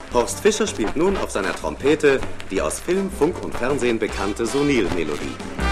Horst Fischer spielt nun auf seiner Trompete die aus Film, Funk und Fernsehen bekannte Sunil-Melodie.